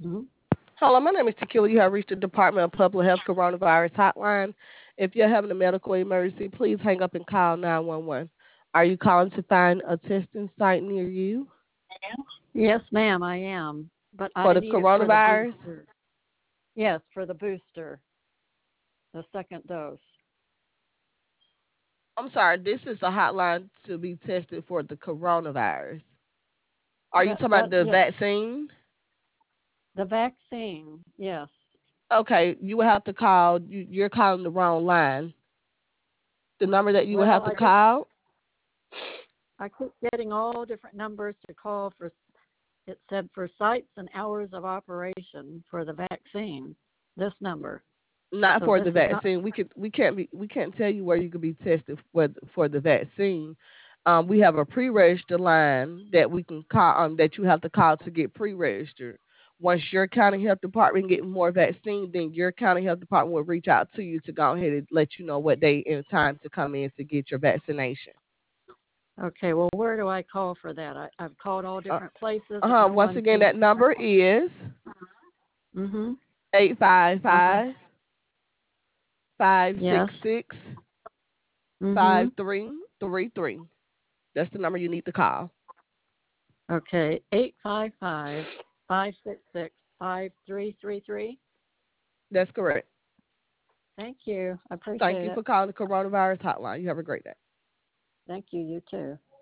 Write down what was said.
Mhm. Hello, my name is Tequila. You have reached the Department of Public Health Coronavirus Hotline. If you're having a medical emergency, please hang up and call 911. Are you calling to find a testing site near you Yes, ma'am, I am. But for I the need it for the coronavirus? booster. Yes, for the booster, the second dose. I'm sorry, this is a hotline to be tested for the coronavirus. Are you talking about the Yes, vaccine? the vaccine. Yes. Okay, you will have to call. You're calling the wrong line. The number that you will Well, have to call. I keep getting all different numbers to call for. It said for sites and hours of operation for the vaccine. This number. Not So for this the is not. vaccine. We can't tell you where you could be tested for the vaccine. We have a pre-registered line that we can call that you have to call to get pre-registered. Once your county health department get more vaccine, then your county health department will reach out to you to go ahead and let you know what day and time to come in to get your vaccination. Okay. Well, where do I call for that? I've called all Uh, different places and no Once one again, seems. that number is Mhm. 855 five Yes. six six Mhm. 5333. That's the number you need to call. Okay. 855-566-5333. That's correct. Thank you. I Thank appreciate you it. for calling the coronavirus hotline. You have a great day. Thank you. You too.